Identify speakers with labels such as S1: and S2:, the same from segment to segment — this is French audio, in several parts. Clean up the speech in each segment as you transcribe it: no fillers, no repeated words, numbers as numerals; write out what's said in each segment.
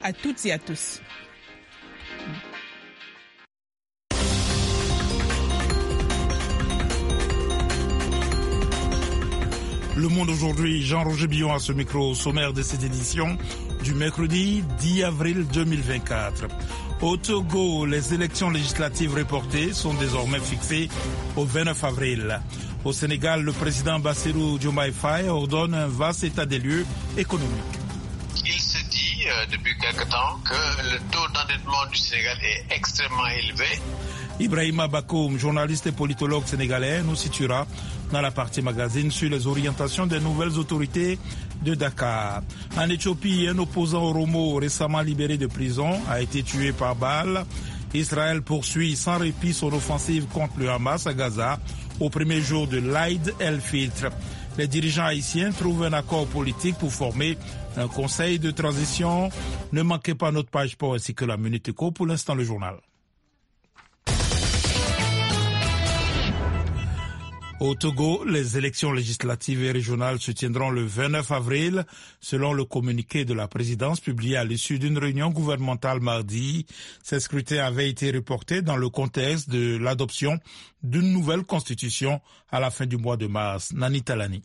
S1: à toutes et à tous.
S2: Le Monde aujourd'hui, Jean-Roger Billon à ce micro, sommaire de cette édition du mercredi 10 avril 2024. Au Togo, les élections législatives reportées sont désormais fixées au 29 avril. Au Sénégal, le président Bassirou Diomaye Faye ordonne un vaste état des lieux économiques.
S3: Il se dit depuis quelque temps que le taux d'endettement du Sénégal est extrêmement élevé.
S2: Ibrahima Bakoum, journaliste et politologue sénégalais, nous situera dans la partie magazine sur les orientations des nouvelles autorités de Dakar. En Éthiopie, un opposant oromo récemment libéré de prison a été tué par balle. Israël poursuit sans répit son offensive contre le Hamas à Gaza au premier jour de l'Aïd el-Fitr. Les dirigeants haïtiens trouvent un accord politique pour former un conseil de transition. Ne manquez pas notre page sport ainsi que la Minute Éco. Pour l'instant, le journal. Au Togo, les élections législatives et régionales se tiendront le 29 avril, selon le communiqué de la présidence publié à l'issue d'une réunion gouvernementale mardi. Ces scrutins avaient été reportés dans le contexte de l'adoption d'une nouvelle constitution à la fin du mois de mars. Nani Talani.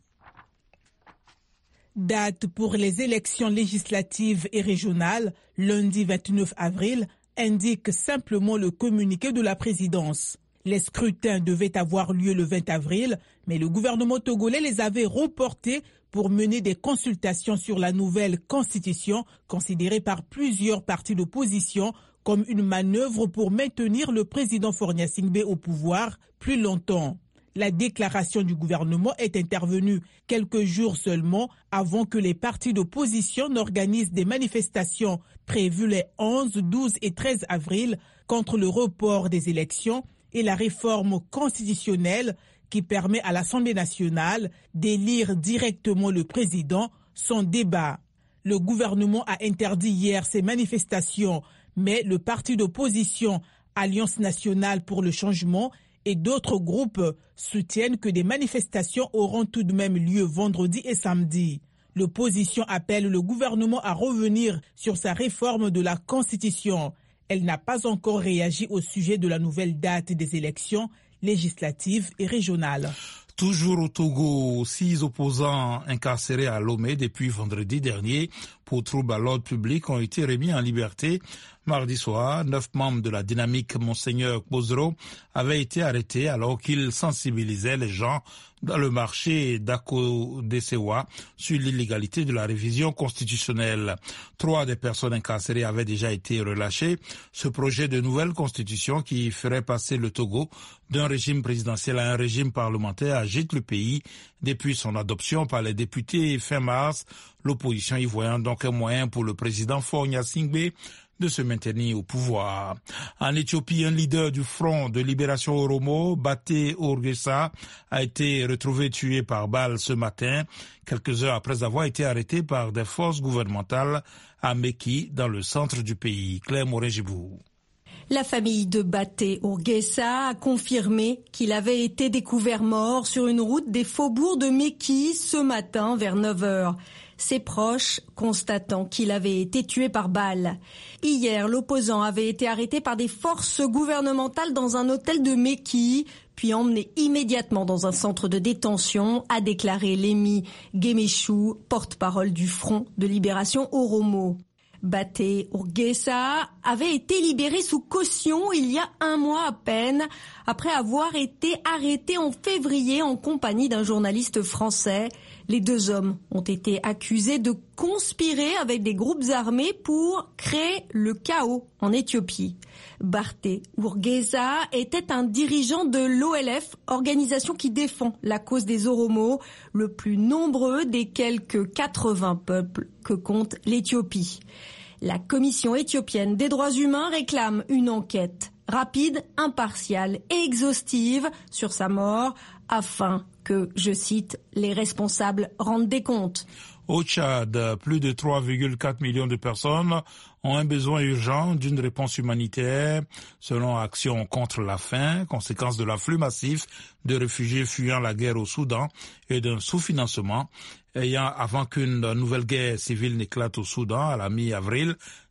S1: Date pour les élections législatives et régionales, lundi 29 avril, indique simplement le communiqué de la présidence. Les scrutins devaient avoir lieu le 20 avril, mais le gouvernement togolais les avait reportés pour mener des consultations sur la nouvelle constitution, considérée par plusieurs partis d'opposition comme une manœuvre pour maintenir le président Faure Gnassingbé au pouvoir plus longtemps. La déclaration du gouvernement est intervenue quelques jours seulement avant que les partis d'opposition n'organisent des manifestations prévues les 11, 12 et 13 avril contre le report des élections et la réforme constitutionnelle qui permet à l'Assemblée nationale d'élire directement le président sans débat. Le gouvernement a interdit hier ces manifestations, mais le parti d'opposition Alliance nationale pour le changement et d'autres groupes soutiennent que des manifestations auront tout de même lieu vendredi et samedi. L'opposition appelle le gouvernement à revenir sur sa réforme de la Constitution. Elle n'a pas encore réagi au sujet de la nouvelle date des élections législatives et régionales.
S2: Toujours au Togo, 6 opposants incarcérés à Lomé depuis vendredi dernier pour troubles à l'ordre public ont été remis en liberté. Mardi soir, 9 membres de la dynamique Monseigneur Kbozro avaient été arrêtés alors qu'ils sensibilisaient les gens dans le marché d'Ako-Desewa sur l'illégalité de la révision constitutionnelle. 3 des personnes incarcérées avaient déjà été relâchées. Ce projet de nouvelle constitution qui ferait passer le Togo d'un régime présidentiel à un régime parlementaire agite le pays depuis son adoption par les députés fin mars. L'opposition y voyant donc un moyen pour le président Faure Gnassingbé de se maintenir au pouvoir. En Éthiopie, un leader du Front de Libération Oromo, Baté Urgesa, a été retrouvé tué par balle ce matin, quelques heures après avoir été arrêté par des forces gouvernementales à Mekki, dans le centre du pays. Claire Morin-Gibou.
S4: La famille de Baté Urgesa a confirmé qu'il avait été découvert mort sur une route des faubourgs de Mekki ce matin vers 9h. Ses proches constatant qu'il avait été tué par balle. Hier, l'opposant avait été arrêté par des forces gouvernementales dans un hôtel de Mekki, puis emmené immédiatement dans un centre de détention, a déclaré Lémi Guéméchou, porte-parole du Front de Libération Oromo. Baté Urgesa avait été libéré sous caution il y a un mois à peine, après avoir été arrêté en février en compagnie d'un journaliste français. Les 2 hommes ont été accusés de conspirer avec des groupes armés pour créer le chaos en Éthiopie. Baté Urgesa était un dirigeant de l'OLF, organisation qui défend la cause des Oromos, le plus nombreux des quelques 80 peuples que compte l'Éthiopie. La Commission éthiopienne des droits humains réclame une enquête rapide, impartiale et exhaustive sur sa mort afin que, je cite, les responsables rendent des comptes.
S2: Au Tchad, plus de 3,4 millions de personnes ont un besoin urgent d'une réponse humanitaire, selon Action contre la faim, conséquence de l'afflux massif de réfugiés fuyant la guerre au Soudan et d'un sous-financement avant qu'une nouvelle guerre civile n'éclate au Soudan à la mi-avril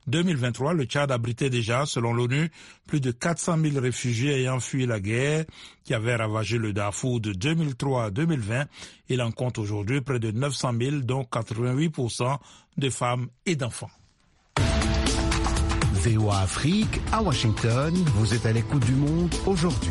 S2: 2023, le Tchad abritait déjà, selon l'ONU, plus de 400 000 réfugiés ayant fui la guerre qui avait ravagé le Darfour de 2003 à 2020. Il en compte aujourd'hui près de 900 000, dont 88% de femmes et d'enfants.
S5: VOA Afrique, à Washington, vous êtes à l'écoute du monde aujourd'hui.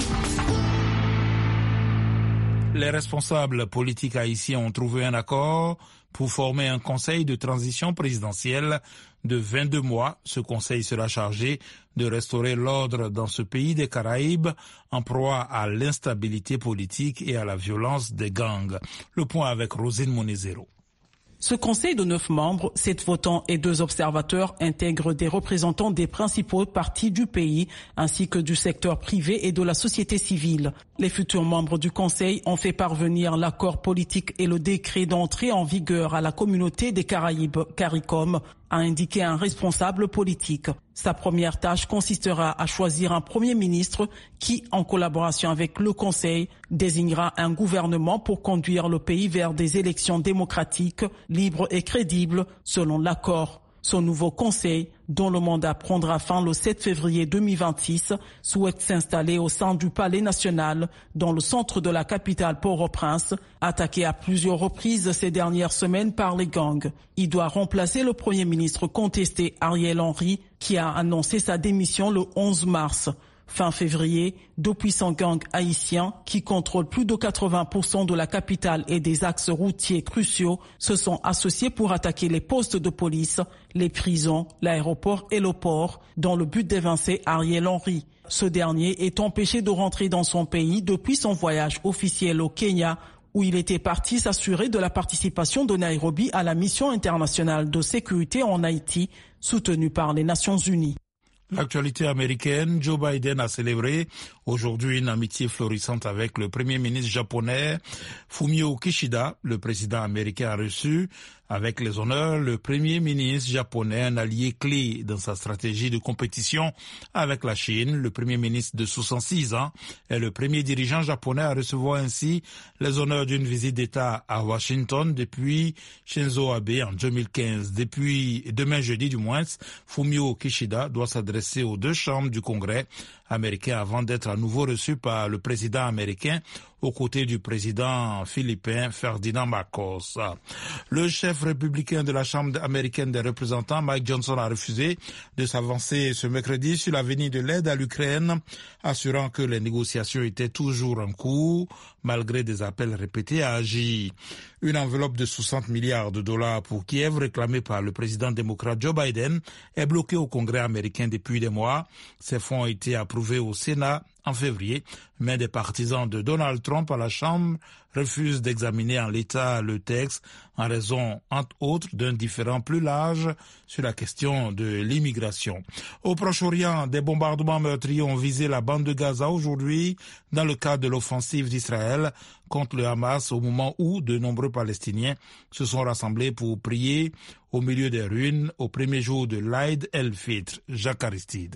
S2: Les responsables politiques haïtiens ont trouvé un accord pour former un conseil de transition présidentielle de 22 mois. Ce conseil sera chargé de restaurer l'ordre dans ce pays des Caraïbes en proie à l'instabilité politique et à la violence des gangs. Le point avec Rosine Monezero.
S6: Ce conseil de 9 membres, 7 votants et 2 observateurs intègre des représentants des principaux partis du pays ainsi que du secteur privé et de la société civile. Les futurs membres du conseil ont fait parvenir l'accord politique et le décret d'entrée en vigueur à la communauté des Caraïbes, CARICOM, a indiqué un responsable politique. Sa première tâche consistera à choisir un premier ministre qui, en collaboration avec le Conseil, désignera un gouvernement pour conduire le pays vers des élections démocratiques, libres et crédibles, selon l'accord. Son nouveau conseil, dont le mandat prendra fin le 7 février 2026, souhaite s'installer au sein du Palais national, dans le centre de la capitale Port-au-Prince, attaqué à plusieurs reprises ces dernières semaines par les gangs. Il doit remplacer le Premier ministre contesté Ariel Henry, qui a annoncé sa démission le 11 mars. Fin février, 2 puissants gangs haïtiens qui contrôlent plus de 80% de la capitale et des axes routiers cruciaux se sont associés pour attaquer les postes de police, les prisons, l'aéroport et le port, dans le but d'évincer Ariel Henry. Ce dernier est empêché de rentrer dans son pays depuis son voyage officiel au Kenya, où il était parti s'assurer de la participation de Nairobi à la mission internationale de sécurité en Haïti, soutenue par les Nations Unies.
S2: L'actualité américaine, Joe Biden a célébré aujourd'hui une amitié florissante avec le premier ministre japonais Fumio Kishida. Le président américain a reçu avec les honneurs le premier ministre japonais, un allié clé dans sa stratégie de compétition avec la Chine. Le premier ministre de 66 ans est le premier dirigeant japonais à recevoir ainsi les honneurs d'une visite d'État à Washington depuis Shinzo Abe en 2015. Depuis demain jeudi du moins, Fumio Kishida doit s'adresser aux 2 chambres du Congrès américain avant d'être à nouveau reçu par le président américain aux côtés du président philippin Ferdinand Marcos. Le chef républicain de la Chambre américaine des représentants, Mike Johnson, a refusé de s'avancer ce mercredi sur l'avenir de l'aide à l'Ukraine, assurant que les négociations étaient toujours en cours, malgré des appels répétés à agir. Une enveloppe de 60 milliards de dollars pour Kiev, réclamée par le président démocrate Joe Biden, est bloquée au Congrès américain depuis des mois. Ces fonds ont été approuvés au Sénat en février, mais des partisans de Donald Trump à la Chambre refusent d'examiner en l'état le texte en raison, entre autres, d'un différend plus large sur la question de l'immigration. Au Proche-Orient, des bombardements meurtriers ont visé la bande de Gaza aujourd'hui dans le cadre de l'offensive d'Israël contre le Hamas au moment où de nombreux Palestiniens se sont rassemblés pour prier au milieu des ruines au premier jour de l'Aïd el-Fitr. Jacques Aristide.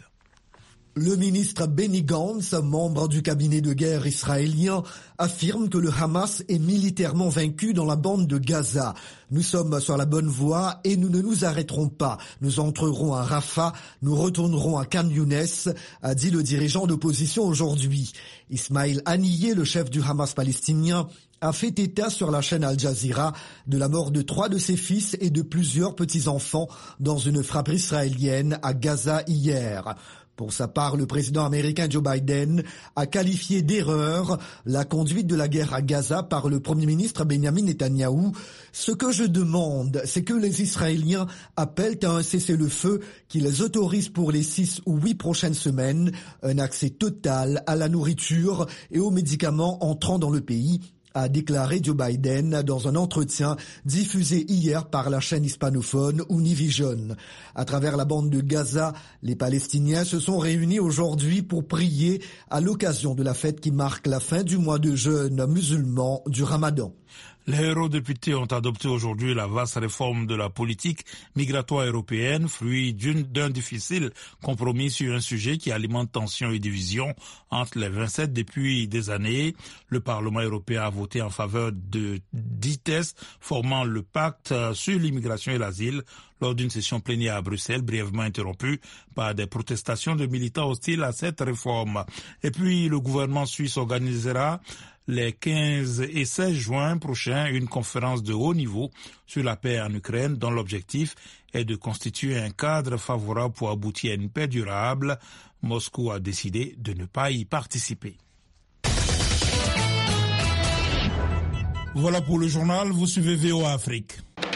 S7: Le ministre Benny Gantz, membre du cabinet de guerre israélien, affirme que le Hamas est militairement vaincu dans la bande de Gaza. Nous sommes sur la bonne voie et nous ne nous arrêterons pas. Nous entrerons à Rafah, nous retournerons à Khan Younes, a dit le dirigeant d'opposition aujourd'hui. Ismail Haniyeh, le chef du Hamas palestinien, a fait état sur la chaîne Al Jazeera de la mort de 3 de ses fils et de plusieurs petits-enfants dans une frappe israélienne à Gaza hier. Pour sa part, le président américain Joe Biden a qualifié d'erreur la conduite de la guerre à Gaza par le premier ministre Benjamin Netanyahou. Ce que je demande, c'est que les Israéliens appellent à un cessez-le-feu qui les autorise pour les 6 ou 8 prochaines semaines un accès total à la nourriture et aux médicaments entrant dans le pays, a déclaré Joe Biden dans un entretien diffusé hier par la chaîne hispanophone Univision. À travers la bande de Gaza, les Palestiniens se sont réunis aujourd'hui pour prier à l'occasion de la fête qui marque la fin du mois de jeûne musulman du Ramadan.
S2: Les eurodéputés ont adopté aujourd'hui la vaste réforme de la politique migratoire européenne, fruit d'un difficile compromis sur un sujet qui alimente tensions et divisions entre les 27 depuis des années. Le Parlement européen a voté en faveur de 10 tests formant le pacte sur l'immigration et l'asile lors d'une session plénière à Bruxelles, brièvement interrompue par des protestations de militants hostiles à cette réforme. Et puis, le gouvernement suisse organisera les 15 et 16 juin prochains une conférence de haut niveau sur la paix en Ukraine dont l'objectif est de constituer un cadre favorable pour aboutir à une paix durable. Moscou a décidé de ne pas y participer. Voilà pour le journal, vous suivez VOA Afrique.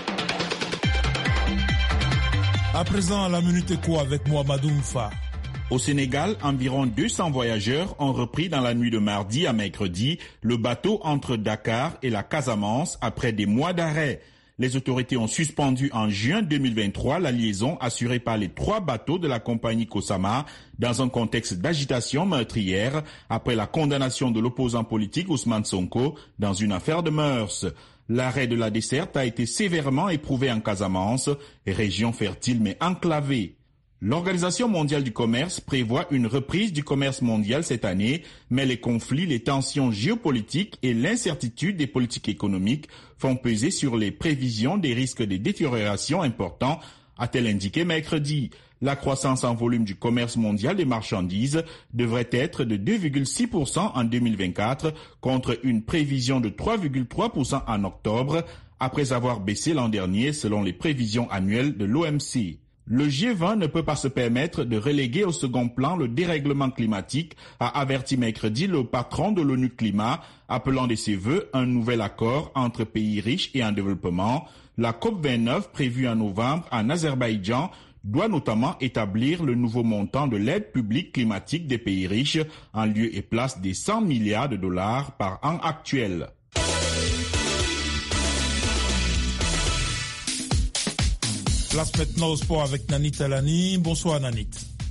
S2: À présent, la Minute Éco avec Mohamedou Mfa.
S8: Au Sénégal, environ 200 voyageurs ont repris dans la nuit de mardi à mercredi le bateau entre Dakar et la Casamance après des mois d'arrêt. Les autorités ont suspendu en juin 2023 la liaison assurée par les 3 bateaux de la compagnie Kosama dans un contexte d'agitation meurtrière après la condamnation de l'opposant politique Ousmane Sonko dans une affaire de mœurs. L'arrêt de la desserte a été sévèrement éprouvé en Casamance, région fertile mais enclavée. L'Organisation mondiale du commerce prévoit une reprise du commerce mondial cette année, mais les conflits, les tensions géopolitiques et l'incertitude des politiques économiques font peser sur les prévisions des risques de détérioration importants, a-t-elle indiqué mercredi. La croissance en volume du commerce mondial des marchandises devrait être de 2,6% en 2024 contre une prévision de 3,3% en octobre, après avoir baissé l'an dernier selon les prévisions annuelles de l'OMC. Le G20 ne peut pas se permettre de reléguer au second plan le dérèglement climatique, a averti mercredi le patron de l'ONU Climat, appelant de ses vœux un nouvel accord entre pays riches et en développement. La COP29, prévue en novembre en Azerbaïdjan, doit notamment établir le nouveau montant de l'aide publique climatique des pays riches en lieu et place des 100 milliards de dollars par an actuel.
S2: Place maintenant au sport avec Nanit Alani. Bonsoir Nanit.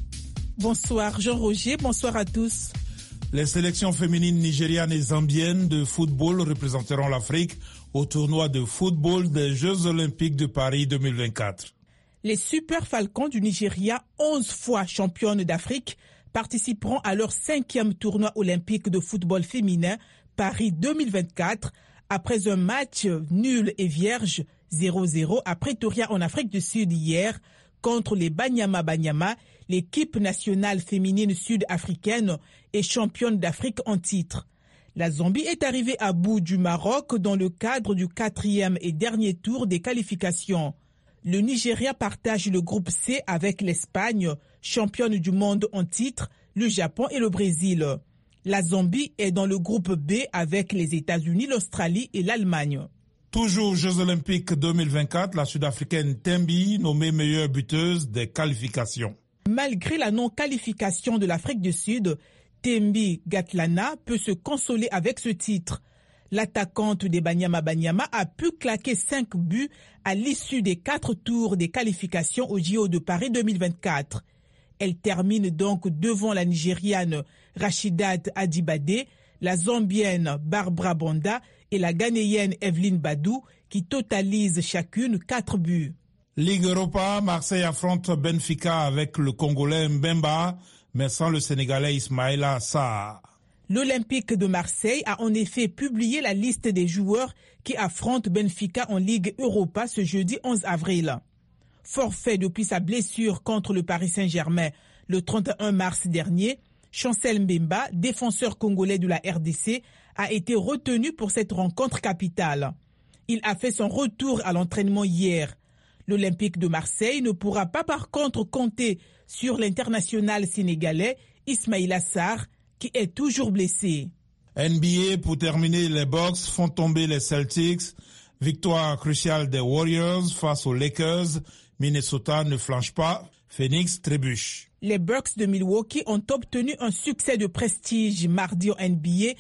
S1: Bonsoir Jean-Roger, bonsoir à tous.
S2: Les sélections féminines nigérianes et zambiennes de football représenteront l'Afrique au tournoi de football des Jeux Olympiques de Paris 2024.
S1: Les Super Falcons du Nigeria, 11 fois championnes d'Afrique, participeront à leur 5e tournoi olympique de football féminin Paris 2024 après un match nul et vierge 0-0 à Pretoria en Afrique du Sud hier contre les Banyama Banyama, l'équipe nationale féminine sud-africaine et championne d'Afrique en titre. La Zambie est arrivée à bout du Maroc dans le cadre du 4e et dernier tour des qualifications. Le Nigeria partage le groupe C avec l'Espagne, championne du monde en titre, le Japon et le Brésil. La Zambie est dans le groupe B avec les États-Unis, l'Australie et l'Allemagne.
S2: Toujours Jeux Olympiques 2024, la Sud-Africaine Tembi, nommée meilleure buteuse des qualifications.
S1: Malgré la non-qualification de l'Afrique du Sud, Tembi Gatlana peut se consoler avec ce titre. L'attaquante des Banyama Banyama a pu claquer 5 buts à l'issue des 4 tours des qualifications au JO de Paris 2024. Elle termine donc devant la Nigériane Rashidat Adibade, la Zambienne Barbara Bonda et la Ghanéenne Evelyne Badou qui totalisent chacune 4 buts.
S2: Ligue Europa, Marseille affronte Benfica avec le Congolais Mbemba, mais sans le Sénégalais Ismaïla Sarr.
S1: L'Olympique de Marseille a en effet publié la liste des joueurs qui affrontent Benfica en Ligue Europa ce jeudi 11 avril. Forfait depuis sa blessure contre le Paris Saint-Germain le 31 mars dernier, Chancel Mbemba, défenseur congolais de la RDC, a été retenu pour cette rencontre capitale. Il a fait son retour à l'entraînement hier. L'Olympique de Marseille ne pourra pas par contre compter sur l'international sénégalais Ismaïla Sarr, qui est toujours blessé.
S2: NBA, pour terminer, les Bucks font tomber les Celtics. Victoire cruciale des Warriors face aux Lakers. Minnesota ne flanche pas. Phoenix trébuche.
S1: Les Bucks de Milwaukee ont obtenu un succès de prestige mardi en NBA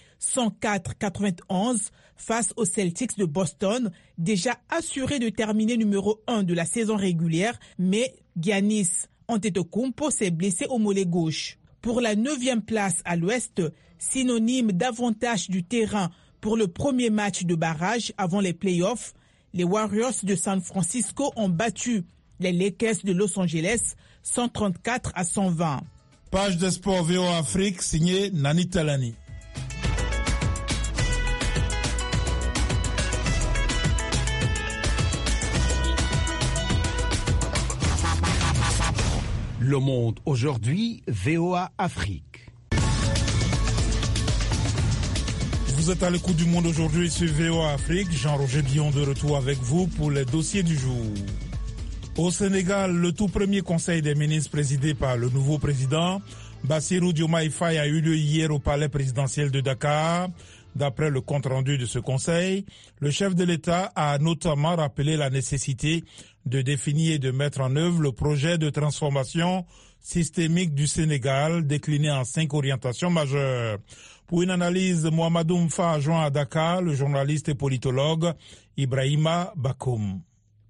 S1: 104-91 face aux Celtics de Boston, déjà assurés de terminer numéro 1 de la saison régulière, mais Giannis Antetokounmpo s'est blessé au mollet gauche. Pour la 9e place à l'ouest, synonyme d'avantage du terrain Pour le premier match de barrage avant les playoffs, les Warriors de San Francisco ont battu les Lakers de Los Angeles 134-120.
S2: Page de sport VOA Afrique signée Nani Talani.
S5: Le Monde aujourd'hui, VOA Afrique.
S2: Vous êtes à l'écoute du Monde aujourd'hui sur VOA Afrique. Jean-Roger Billon de retour avec vous pour les dossiers du jour. Au Sénégal, le tout premier conseil des ministres présidé par le nouveau président, Bassirou Diomaye Faye, a eu lieu hier au palais présidentiel de Dakar. D'après le compte-rendu de ce conseil, le chef de l'État a notamment rappelé la nécessité de définir et de mettre en œuvre le projet de transformation systémique du Sénégal, décliné en 5 orientations majeures. Pour une analyse, Mohamedou Mfa a joint à Dakar le journaliste et politologue Ibrahima Bakoum.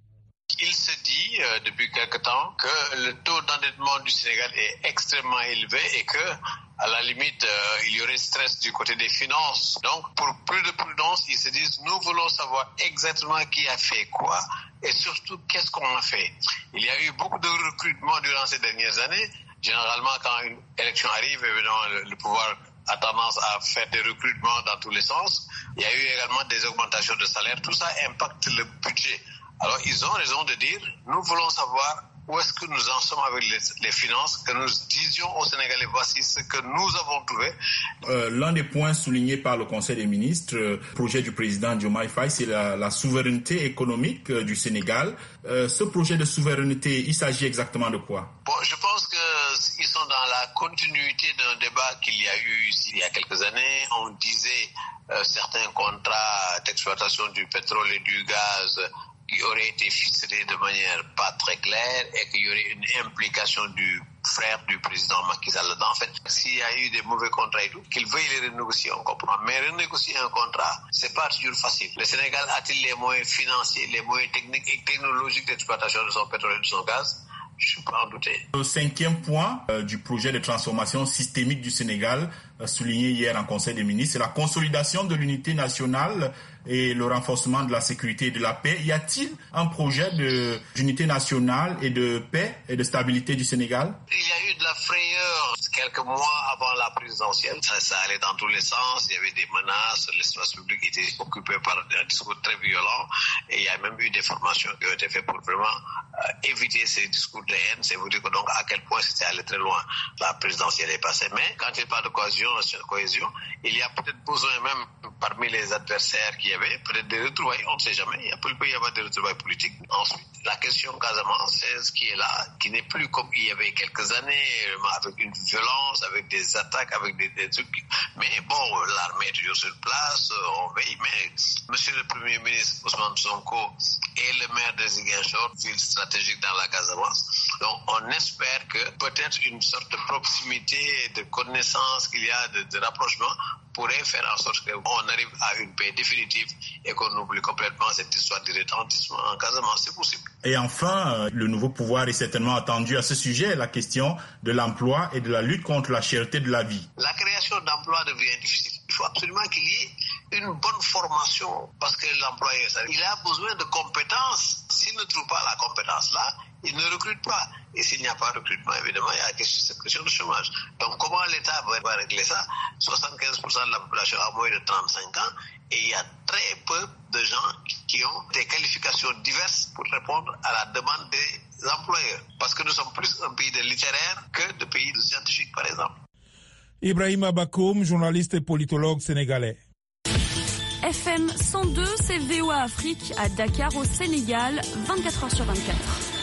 S3: Il se dit depuis quelque temps que le taux d'endettement du Sénégal est extrêmement élevé et que, à la limite, il y aurait stress du côté des finances. Donc, pour plus de prudence, ils se disent, nous voulons savoir exactement qui a fait quoi et surtout qu'est-ce qu'on a fait. Il y a eu beaucoup de recrutements durant ces dernières années. Généralement, quand une élection arrive, évidemment, le pouvoir a tendance à faire des recrutements dans tous les sens. Il y a eu également des augmentations de salaire. Tout ça impacte le budget. Alors, ils ont raison de dire, nous voulons savoir où est-ce que nous en sommes avec les finances, que nous disions aux Sénégalais, voici ce que nous avons trouvé.
S8: L'un des points soulignés par le Conseil des ministres, projet du président Diomaye Faye, c'est la souveraineté économique du Sénégal. Ce projet de souveraineté, il s'agit exactement de quoi?
S3: Bon, je pense qu'ils sont dans la continuité d'un débat qu'il y a eu ici il y a quelques années. On disait certains contrats d'exploitation du pétrole et du gaz qui aurait été ficelé de manière pas très claire et qu'il y aurait une implication du frère du président Macky Sall dedans. En fait, s'il y a eu des mauvais contrats et tout, qu'il veuille les renégocier, on comprend. Mais renégocier un contrat, c'est pas toujours facile. Le Sénégal a-t-il les moyens financiers, les moyens techniques et technologiques d'exploitation de son pétrole et de son gaz? Je ne peux pas en douter.
S8: Le 5e point du projet de transformation systémique du Sénégal, souligné hier en Conseil des ministres, c'est la consolidation de l'unité nationale et le renforcement de la sécurité et de la paix. Y a-t-il un projet d'unité nationale et de paix et de stabilité du Sénégal?
S3: Il y a eu de la frayeur quelques mois avant la présidentielle. Ça allait dans tous les sens. Il y avait des menaces. L'espace public était occupé par un discours très violent. Et il y a même eu des formations qui ont été faites pour vraiment éviter ces discours de haine. C'est vous dire que donc à quel point c'était allé très loin. La présidentielle est passée. Mais quand il parle de cohésion, il y a peut-être besoin même parmi les adversaires qui y avait, peut-être des retrouvailles, on ne sait jamais. Il peut y avoir des retrouvailles politiques. Ensuite, la question Casamance, c'est ce qui est là, qui n'est plus comme il y avait quelques années, avec une violence, avec des attaques, avec des trucs. Mais bon, l'armée est toujours sur place, on veille. Mais monsieur le Premier ministre Ousmane Sonko est le maire de Ziguinchor, ville stratégique dans la Casamance. Donc on espère que peut-être une sorte de proximité, de connaissance qu'il y a, de rapprochement, pourrait faire en sorte qu'on arrive à une paix définitive et qu'on oublie complètement cette histoire de retentissement en Casamance. C'est possible.
S8: Et enfin, le nouveau pouvoir est certainement attendu à ce sujet, la question de l'emploi et de la lutte contre la cherté de la vie.
S3: La création d'emplois devient difficile. Il faut absolument qu'il y ait une bonne formation parce que l'employé, il a besoin de compétences. S'il ne trouve pas la compétence là, il ne recrute pas. Et s'il n'y a pas de recrutement, évidemment, il y a cette question de chômage. Donc, comment l'État va régler ça? 75% de la population a moins de 35 ans et il y a très peu de gens qui ont des qualifications diverses pour répondre à la demande des employeurs. Parce que nous sommes plus un pays de littéraires que de pays de scientifiques, par exemple.
S2: Ibrahima Bakoum, journaliste et politologue sénégalais.
S9: FM 102, c'est VOA Afrique à Dakar au Sénégal, 24h sur 24.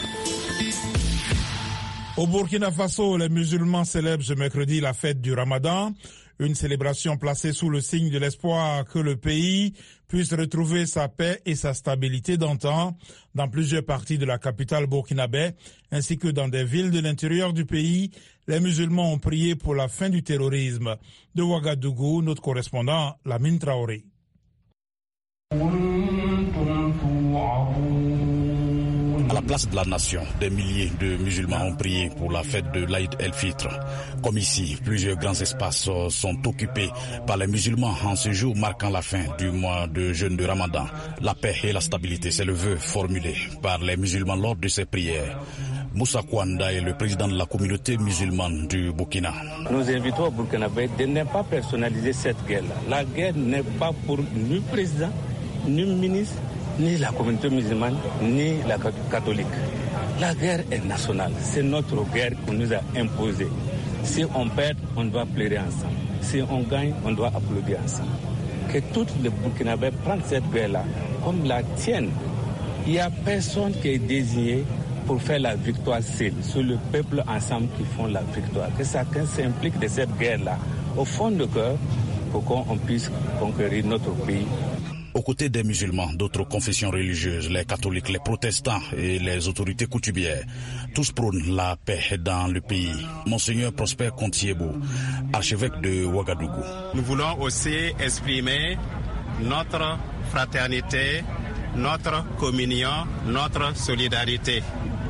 S2: Au Burkina Faso, les musulmans célèbrent ce mercredi la fête du Ramadan, une célébration placée sous le signe de l'espoir que le pays puisse retrouver sa paix et sa stabilité d'antan dans plusieurs parties de la capitale burkinabé, ainsi que dans des villes de l'intérieur du pays. Les musulmans ont prié pour la fin du terrorisme. De Ouagadougou, notre correspondant Lamine Traoré.
S10: À la place de la Nation, des milliers de musulmans ont prié pour la fête de l'Aïd el-Fitr. Comme ici, plusieurs grands espaces sont occupés par les musulmans en ce jour marquant la fin du mois de jeûne de Ramadan. La paix et la stabilité, c'est le vœu formulé par les musulmans lors de ces prières. Moussa Kouanda est le président de la communauté musulmane du Burkina.
S11: Nous invitons au Burkinabé de ne pas personnaliser cette guerre-là. La guerre n'est pas pour ni le président, ni le ministre, ni la communauté musulmane, ni la catholique. La guerre est nationale. C'est notre guerre qu'on nous a imposée. Si on perd, on doit pleurer ensemble. Si on gagne, on doit applaudir ensemble. Que tous les Burkinabés prennent cette guerre-là comme la tienne. Il n'y a personne qui est désigné pour faire la victoire seul. C'est le peuple ensemble qui font la victoire. Que chacun s'implique de cette guerre-là au fond de cœur pour qu'on puisse conquérir notre pays.
S10: Aux côtés des musulmans, d'autres confessions religieuses, les catholiques, les protestants et les autorités coutumières, tous prônent la paix dans le pays. Monseigneur Prosper Kontiebo, archevêque de Ouagadougou.
S12: Nous voulons aussi exprimer notre fraternité, notre communion, notre solidarité.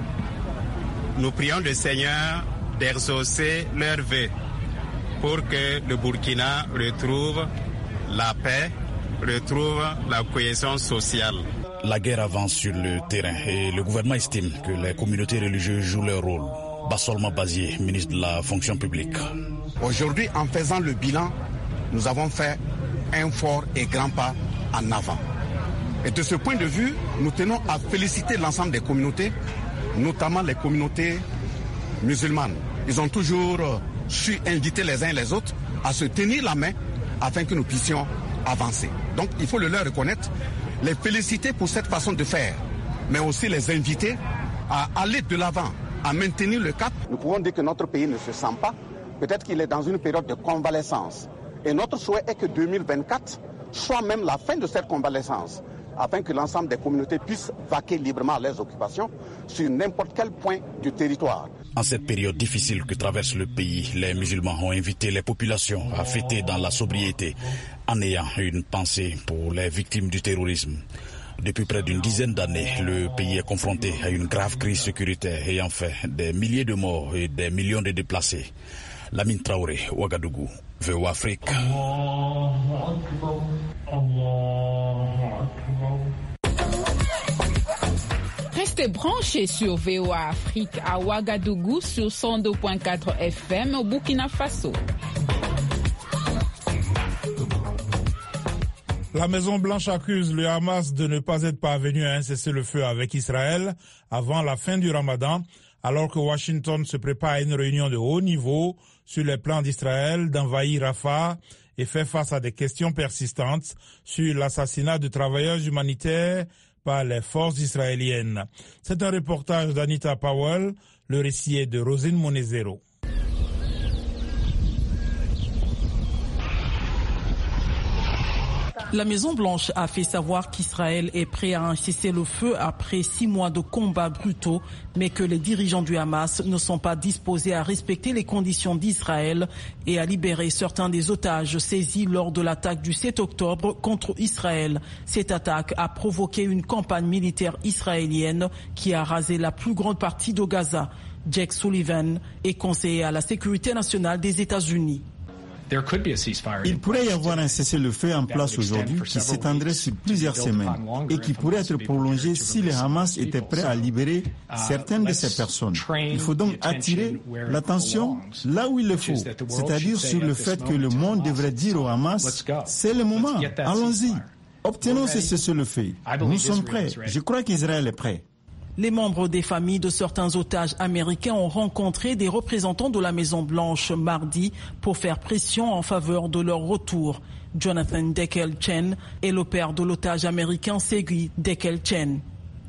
S12: Nous prions le Seigneur d'exaucer leurs vœux pour que le Burkina retrouve la paix, retrouve la cohésion sociale.
S10: La guerre avance sur le terrain et le gouvernement estime que les communautés religieuses jouent leur rôle. Bassolma Bazier, ministre de la fonction publique.
S13: Aujourd'hui, en faisant le bilan, nous avons fait un fort et grand pas en avant. Et de ce point de vue, nous tenons à féliciter l'ensemble des communautés, notamment les communautés musulmanes. Ils ont toujours su inviter les uns et les autres à se tenir la main afin que nous puissions avancer. Donc il faut le leur reconnaître, les féliciter pour cette façon de faire, mais aussi les inviter à aller de l'avant, à maintenir le cap.
S14: Nous pouvons dire que notre pays ne se sent pas, peut-être qu'il est dans une période de convalescence. Et notre souhait est que 2024 soit même la fin de cette convalescence, afin que l'ensemble des communautés puissent vaquer librement à leurs occupations sur n'importe quel point du territoire.
S10: En cette période difficile que traverse le pays, les musulmans ont invité les populations à fêter dans la sobriété, en ayant une pensée pour les victimes du terrorisme. Depuis près d'une dizaine d'années, le pays est confronté à une grave crise sécuritaire ayant fait des milliers de morts et des millions de déplacés. Lamine Traoré, Ouagadougou, VOA Afrique.
S15: Restez branchés sur VOA Afrique à Ouagadougou sur 102.4 FM au Burkina Faso.
S2: La Maison-Blanche accuse le Hamas de ne pas être parvenu à un cessez-le-feu avec Israël avant la fin du Ramadan, alors que Washington se prépare à une réunion de haut niveau sur les plans d'Israël d'envahir Rafah et fait face à des questions persistantes sur l'assassinat de travailleurs humanitaires par les forces israéliennes. C'est un reportage d'Anita Powell, le récit est de Rosine Monezero.
S6: La Maison-Blanche a fait savoir qu'Israël est prêt à un cessez-le-feu après 6 mois de combats brutaux, mais que les dirigeants du Hamas ne sont pas disposés à respecter les conditions d'Israël et à libérer certains des otages saisis lors de l'attaque du 7 octobre contre Israël. Cette attaque a provoqué une campagne militaire israélienne qui a rasé la plus grande partie de Gaza. Jake Sullivan est conseiller à la sécurité nationale des États-Unis.
S16: Il pourrait y avoir un cessez-le-feu en place aujourd'hui qui s'étendrait sur plusieurs semaines et qui pourrait être prolongé si le Hamas était prêt à libérer certaines de ces personnes. Il faut donc attirer l'attention là où il le faut, c'est-à-dire sur le fait que le monde devrait dire au Hamas « c'est le moment, allons-y, obtenons ce cessez-le-feu, nous sommes prêts, je crois qu'Israël est prêt ».
S6: Les membres des familles de certains otages américains ont rencontré des représentants de la Maison-Blanche mardi pour faire pression en faveur de leur retour. Jonathan Dekel-Chen est le père de l'otage américain Segui Dekel-Chen.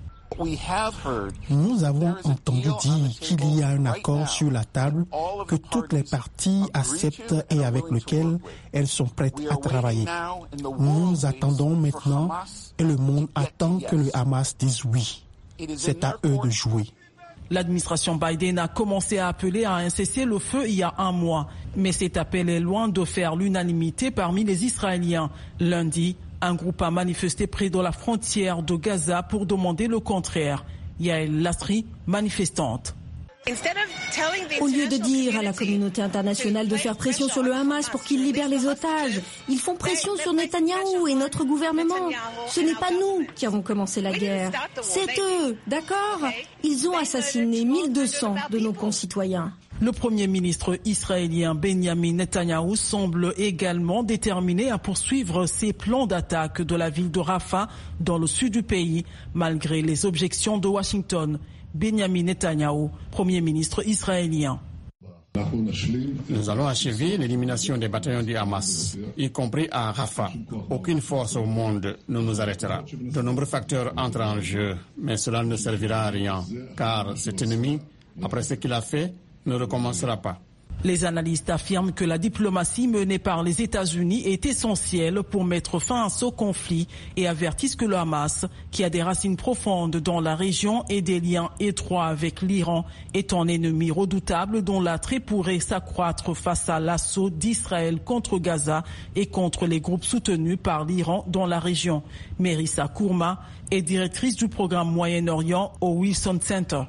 S17: Nous avons entendu dire qu'il y a un accord sur la table que toutes les parties acceptent et avec lequel elles sont prêtes à travailler. Nous attendons maintenant et le monde attend que le Hamas dise oui. C'est à eux de jouer.
S6: L'administration Biden a commencé à appeler à un cessez-le-feu il y a 1 mois, mais cet appel est loin de faire l'unanimité parmi les Israéliens. Lundi, un groupe a manifesté près de la frontière de Gaza pour demander le contraire. Yael Lasri, manifestante.
S4: Au lieu de dire à la communauté internationale de faire pression sur le Hamas pour qu'il libère les otages, ils font pression sur Netanyahou et notre gouvernement. Ce n'est pas nous qui avons commencé la guerre, c'est eux, d'accord? Ils ont assassiné 1200 de nos concitoyens.
S6: Le Premier ministre israélien Benjamin Netanyahou semble également déterminé à poursuivre ses plans d'attaque de la ville de Rafah dans le sud du pays, malgré les objections de Washington. Benjamin Netanyahou, Premier ministre israélien.
S18: Nous allons achever l'élimination des bataillons du Hamas, y compris à Rafah. Aucune force au monde ne nous arrêtera. De nombreux facteurs entrent en jeu, mais cela ne servira à rien, car cet ennemi, après ce qu'il a fait, ne recommencera pas.
S6: Les analystes affirment que la diplomatie menée par les États-Unis est essentielle pour mettre fin à ce conflit et avertissent que le Hamas, qui a des racines profondes dans la région et des liens étroits avec l'Iran, est un ennemi redoutable dont l'attrait pourrait s'accroître face à l'assaut d'Israël contre Gaza et contre les groupes soutenus par l'Iran dans la région. Mérissa Kourma est directrice du programme Moyen-Orient au Wilson Center.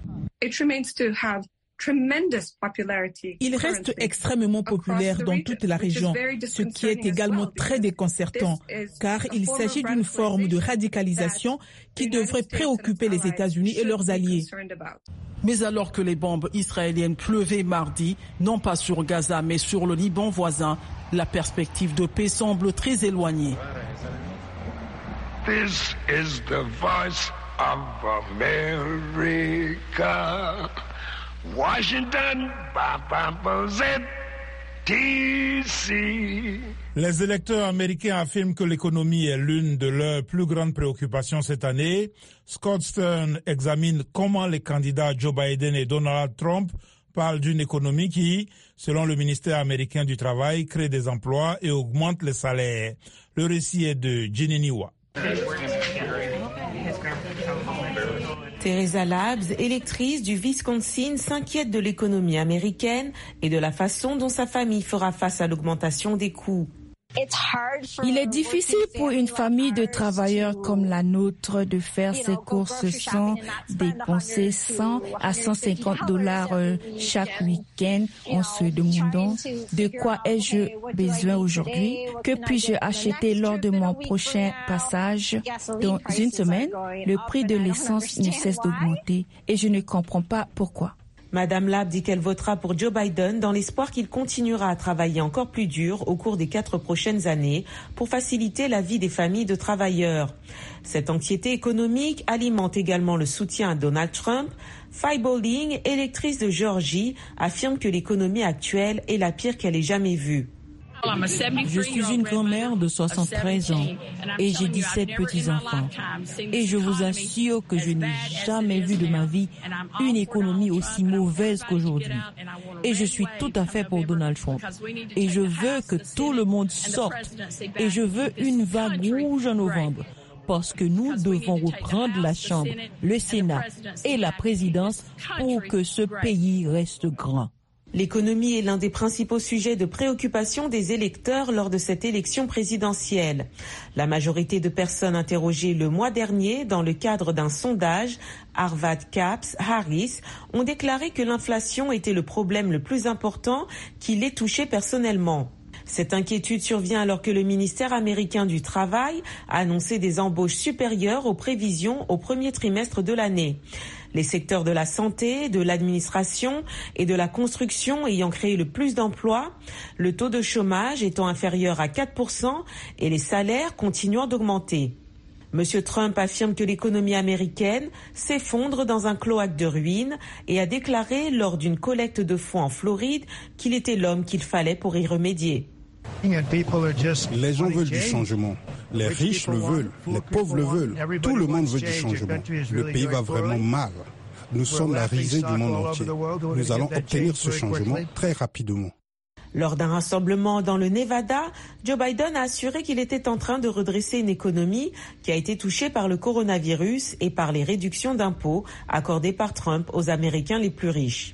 S1: Il reste extrêmement populaire dans toute la région, ce qui est également très déconcertant, car il s'agit d'une forme de radicalisation qui devrait préoccuper les États-Unis et leurs alliés.
S6: Mais alors que les bombes israéliennes pleuvaient mardi, non pas sur Gaza mais sur le Liban voisin, la perspective de paix semble très éloignée.
S19: This is the voice of America. Washington, DC.
S2: Les électeurs américains affirment que l'économie est l'une de leurs plus grandes préoccupations cette année. Scott Stern examine comment les candidats Joe Biden et Donald Trump parlent d'une économie qui, selon le ministère américain du Travail, crée des emplois et augmente les salaires. Le récit est de Jenny Niwa.
S20: Teresa Labs, électrice du Wisconsin, s'inquiète de l'économie américaine et de la façon dont sa famille fera face à l'augmentation des coûts.
S21: Il est difficile pour une famille de travailleurs comme la nôtre de faire ses courses sans dépenser 100 à 150 $ chaque week-end en se demandant de quoi ai-je besoin aujourd'hui, que puis-je acheter lors de mon prochain passage. Dans une semaine, le prix de l'essence ne cesse d'augmenter et je ne comprends pas pourquoi.
S20: Madame Lab dit qu'elle votera pour Joe Biden dans l'espoir qu'il continuera à travailler encore plus dur au cours des 4 prochaines années pour faciliter la vie des familles de travailleurs. Cette anxiété économique alimente également le soutien à Donald Trump. Faye Bowling, électrice de Géorgie, affirme que l'économie actuelle est la pire qu'elle ait jamais vue.
S22: Je suis une grand-mère de 73 ans et j'ai 17 petits-enfants. Et je vous assure que je n'ai jamais vu de ma vie une économie aussi mauvaise qu'aujourd'hui. Et je suis tout à fait pour Donald Trump. Et je veux que tout le monde sorte. Et je veux une vague rouge en novembre. Parce que nous devons reprendre la Chambre, le Sénat et la présidence pour que ce pays reste grand.
S20: L'économie est l'un des principaux sujets de préoccupation des électeurs lors de cette élection présidentielle. La majorité de personnes interrogées le mois dernier dans le cadre d'un sondage, Harvard Caps Harris, ont déclaré que l'inflation était le problème le plus important qui les touchait personnellement. Cette inquiétude survient alors que le ministère américain du Travail a annoncé des embauches supérieures aux prévisions au premier trimestre de l'année. Les secteurs de la santé, de l'administration et de la construction ayant créé le plus d'emplois, le taux de chômage étant inférieur à 4% et les salaires continuant d'augmenter. Monsieur Trump affirme que l'économie américaine s'effondre dans un cloaque de ruines et a déclaré lors d'une collecte de fonds en Floride qu'il était l'homme qu'il fallait pour y remédier.
S23: Les gens veulent du changement. Les riches le veulent, les pauvres le veulent. Tout le monde veut du changement. Le pays va vraiment mal. Nous sommes la risée du monde entier. Nous allons obtenir ce changement très rapidement.
S20: Lors d'un rassemblement dans le Nevada, Joe Biden a assuré qu'il était en train de redresser une économie qui a été touchée par le coronavirus et par les réductions d'impôts accordées par Trump aux Américains les plus riches.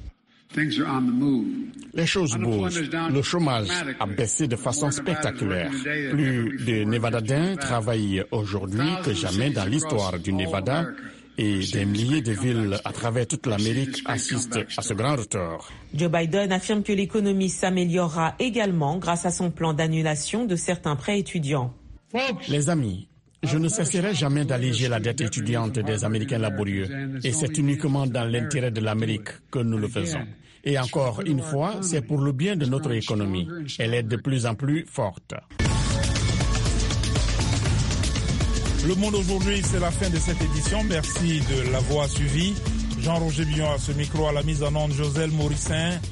S18: Les choses bougent. Le chômage a baissé de façon spectaculaire. Plus de Nevadadiens travaillent aujourd'hui que jamais dans l'histoire du Nevada Et des milliers de villes à travers toute l'Amérique assistent à ce grand retour.
S20: Joe Biden affirme que l'économie s'améliorera également grâce à son plan d'annulation de certains prêts étudiants.
S18: Les amis, je ne cesserai jamais d'alléger la dette étudiante des Américains laborieux. Et c'est uniquement dans l'intérêt de l'Amérique que nous le faisons. Et encore une fois, c'est pour le bien de notre économie. Elle est de plus en plus forte.
S2: Le Monde aujourd'hui, c'est la fin de cette édition. Merci de l'avoir suivi. Jean-Roger Billon à ce micro, à la mise en onde, Joselle Morissin.